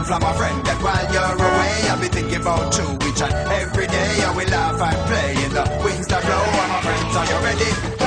something from a friend that while you're away, I'll be thinking about you each and every day. I will laugh and play in the winds that blow. And my friends, are you ready?